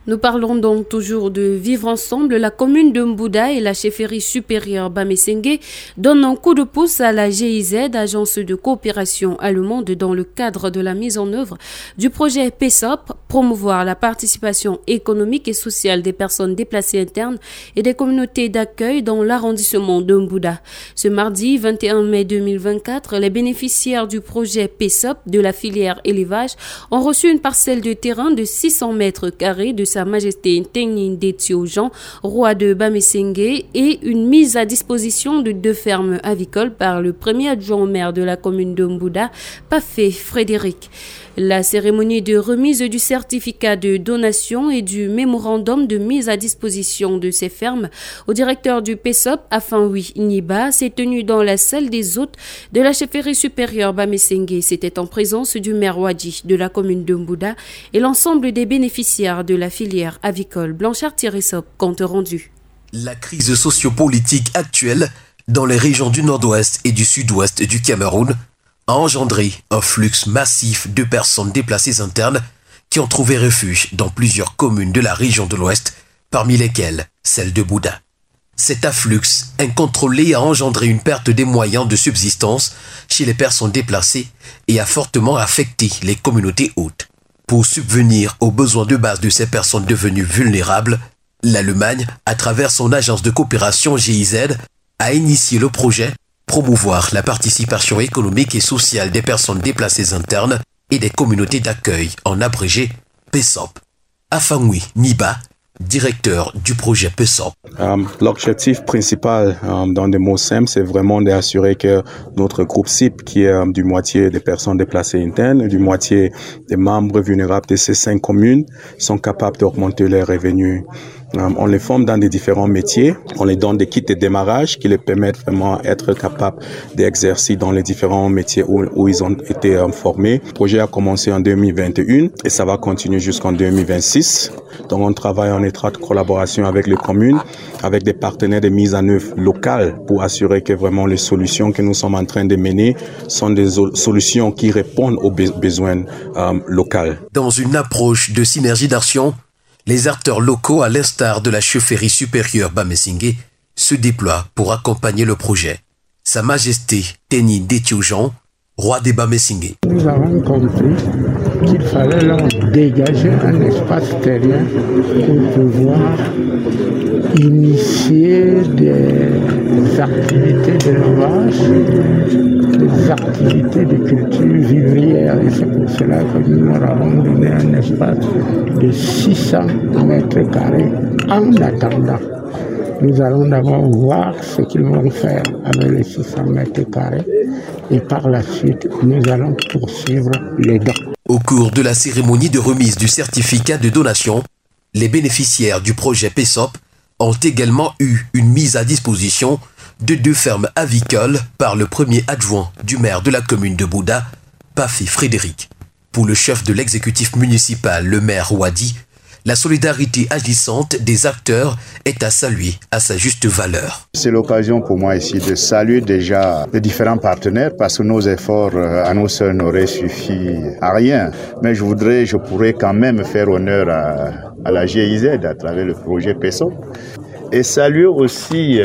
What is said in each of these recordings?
Nous parlons donc toujours de vivre ensemble. La commune de Mbouda et la chefferie supérieure Bamesenge donnent un coup de pouce à la GIZ, agence de coopération allemande, dans le cadre de la mise en œuvre du projet PESOP, promouvoir la participation économique et sociale des personnes déplacées internes et des communautés d'accueil dans l'arrondissement de Mbouda. Ce mardi 21 mai 2024, les bénéficiaires du projet PESOP de la filière élevage ont reçu une parcelle de terrain de 600 mètres carrés de Sa Majesté Ntengni Ndetio Jean, roi de Bamesenge, et une mise à disposition de 2 fermes avicoles par le premier adjoint au maire de la commune de Mbouda, Pafé Frédéric. La cérémonie de remise du certificat de donation et du mémorandum de mise à disposition de ces fermes au directeur du PESOP, Afanwi Niba, s'est tenue dans la salle des hôtes de la chefferie supérieure Bamesenge. C'était en présence du maire Wadi de la commune de Mbouda et l'ensemble des bénéficiaires de la filière avicole. Blanchard-Sop, compte rendu. La crise sociopolitique actuelle dans les régions du nord-ouest et du sud-ouest du Cameroun a engendré un flux massif de personnes déplacées internes qui ont trouvé refuge dans plusieurs communes de la région de l'Ouest, parmi lesquelles celle de Mbouda. Cet afflux incontrôlé a engendré une perte des moyens de subsistance chez les personnes déplacées et a fortement affecté les communautés hôtes. Pour subvenir aux besoins de base de ces personnes devenues vulnérables, l'Allemagne, à travers son agence de coopération GIZ, a initié le projet promouvoir la participation économique et sociale des personnes déplacées internes et des communautés d'accueil, en abrégé PESOP. Afanwi Niba, directeur du projet PESOP. L'objectif principal, dans des mots simples, c'est vraiment d'assurer que notre groupe cible, qui est du moitié des personnes déplacées internes, du moitié des membres vulnérables de ces 5 communes, sont capables d'augmenter leurs revenus. On les forme dans des différents métiers. On les donne des kits de démarrage qui les permettent vraiment d'être capables d'exercer dans les différents métiers où ils ont été formés. Le projet a commencé en 2021 et ça va continuer jusqu'en 2026. Donc on travaille en étroite collaboration avec les communes, avec des partenaires de mise en œuvre locales pour assurer que vraiment les solutions que nous sommes en train de mener sont des solutions qui répondent aux besoins locaux. Dans une approche de synergie d'action, les acteurs locaux, à l'instar de la chefferie supérieure Bamesenge, se déploient pour accompagner le projet. Sa Majesté Ntengni Ndetio Jean, roi des Bamesenge. Nous avons compris qu'il fallait leur dégager un espace terrien pour pouvoir initier des activités d'élevage, des activités de culture vivrière. Et c'est pour cela que nous leur avons donné un espace de 600 mètres carrés. En attendant, nous allons d'abord voir ce qu'ils vont faire avec les 600 mètres carrés et par la suite, nous allons poursuivre les dons. Au cours de la cérémonie de remise du certificat de donation, les bénéficiaires du projet PESOP ont également eu une mise à disposition de 2 fermes avicoles par le premier adjoint du maire de la commune de Mbouda, Pafé Frédéric. Pour le chef de l'exécutif municipal, le maire Wadi, la solidarité agissante des acteurs est à saluer à sa juste valeur. C'est l'occasion pour moi ici de saluer déjà les différents partenaires parce que nos efforts à nous seuls n'auraient suffi à rien. Mais je pourrais quand même faire honneur à la GIZ à travers le projet PESOP et saluer aussi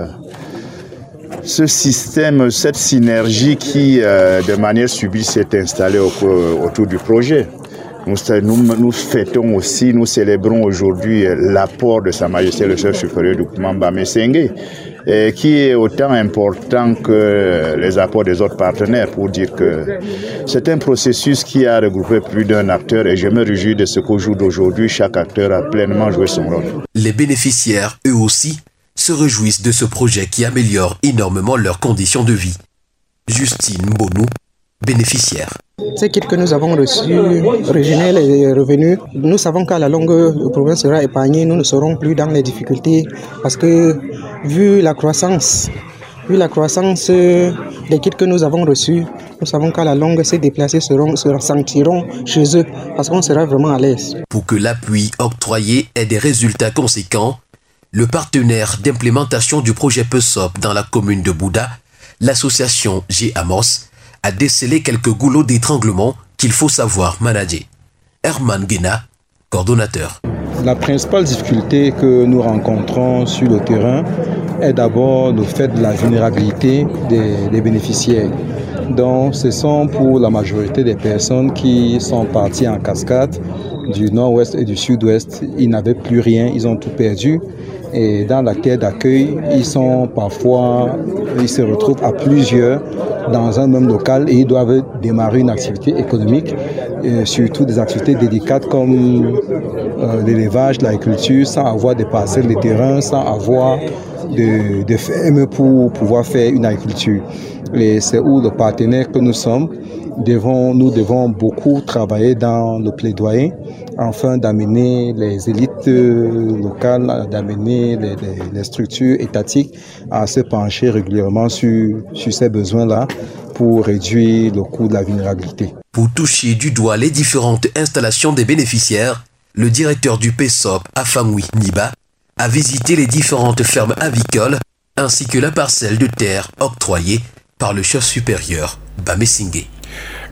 ce système, cette synergie qui de manière subie s'est installée autour du projet. Nous fêtons aussi, nous célébrons aujourd'hui l'apport de Sa Majesté le chef supérieur du groupement Bamesenge, qui est autant important que les apports des autres partenaires, pour dire que c'est un processus qui a regroupé plus d'un acteur et je me réjouis de ce qu'au jour d'aujourd'hui, chaque acteur a pleinement joué son rôle. Les bénéficiaires, eux aussi, se réjouissent de ce projet qui améliore énormément leurs conditions de vie. Justine Bonou, bénéficiaire. Ces kits que nous avons reçus régénèrent les revenus. Nous savons qu'à la longue, le problème sera épargné. Nous ne serons plus dans les difficultés parce que vu la croissance des kits que nous avons reçus, nous savons qu'à la longue, ces déplacés se ressentiront chez eux parce qu'on sera vraiment à l'aise. Pour que l'appui octroyé ait des résultats conséquents, le partenaire d'implémentation du projet PESOP dans la commune de Mbouda, l'association G-Amos, a décelé quelques goulots d'étranglement qu'il faut savoir manager. Herman Guéna, coordonnateur. La principale difficulté que nous rencontrons sur le terrain est d'abord le fait de la vulnérabilité des bénéficiaires. Donc, ce sont pour la majorité des personnes qui sont parties en cascade du nord-ouest et du sud-ouest. Ils n'avaient plus rien, ils ont tout perdu. Et dans la terre d'accueil, ils se retrouvent à plusieurs dans un même local et ils doivent démarrer une activité économique, surtout des activités délicates comme l'élevage, l'agriculture, sans avoir des parcelles de terrain, sans avoir de fermes pour pouvoir faire une agriculture. Et c'est où le partenaire que nous sommes, nous devons beaucoup travailler dans le plaidoyer afin d'amener les élites locales, d'amener les structures étatiques à se pencher régulièrement sur ces besoins-là pour réduire le coût de la vulnérabilité. Pour toucher du doigt les différentes installations des bénéficiaires, le directeur du PESOP, Afamwi Niba, a visité les différentes fermes avicoles ainsi que la parcelle de terre octroyée par le chef supérieur Bamesingé.